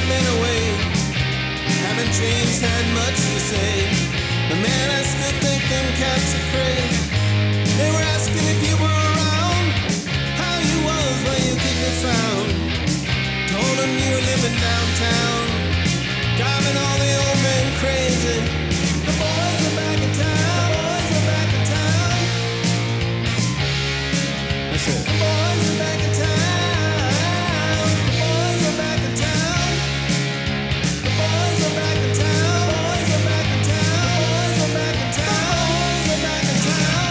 men away. Haven't changed, had much to say. But man, I still think them cats are crazy. They were asking if you were around, how you was when you could be found. Told them you were living downtown, driving all the old men crazy. The boys are back in town, boys are back in town. That's it. The boys are back in town, the boys are back in town. The boys are back in town, boys are back in town, boys are back in town, boys are back in town.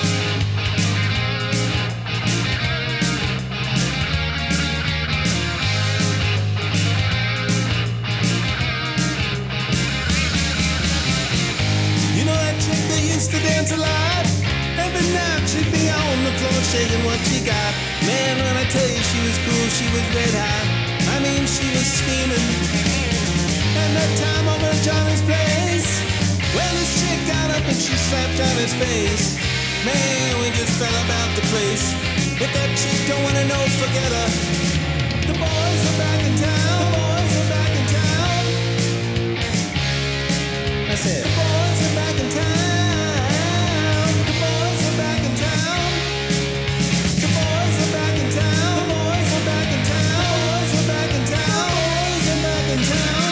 You know that chick that used to dance a lot? Every night she'd be on the floor shaking what she got. Man, when I tell you she was cool, she was red hot. I mean, she was steaming. And that time over at Johnny's place, well, this chick got up and she slapped Johnny's face. Man, we just fell about the place. If that chick don't wanna know, forget her. The boys are back in town, the boys are back in town. That's it. The boys are back in town. The boys are back in town. The boys are back in town. The boys are back in town. The boys are back in town. The boys are back in town.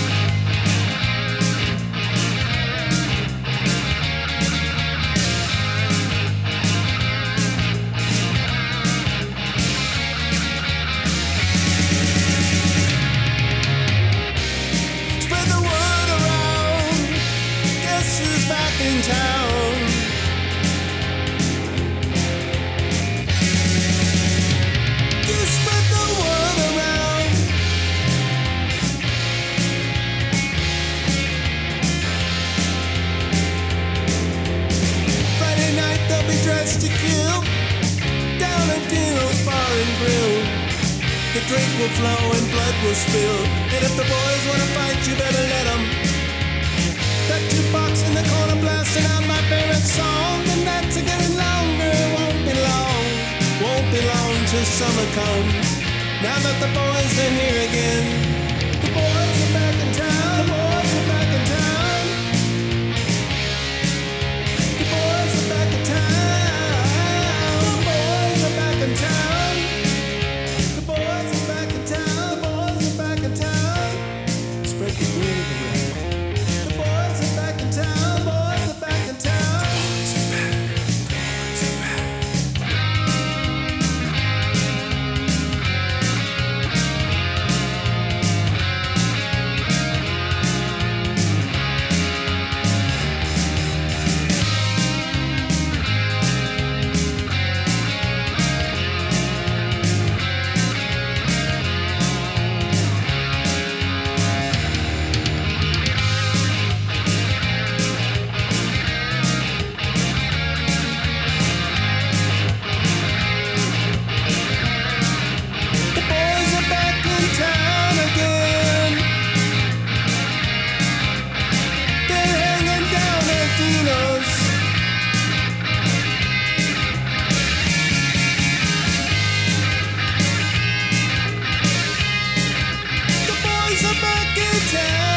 Spread the word around. Guess who's back in town? You spread the word around. Friday night they'll be dressed to kill down at Dino's Bar and Grill. The drink will flow and blood will spill. And if the boys wanna fight, you better let them. That jukebox in the corner blasting out my favorite song. The nights are getting longer, it won't be long. Won't be long till summer comes. Now that the boys are here again. The boys are back in town. The boys are back in town. The boys are back in town. The boys are back in town. The boys are back in town. The boys are back in town. Spread the word around. The boys are back in town. The boys are back in town. The boys are back in town again. They're hanging down at Dino's. The boys are back in town.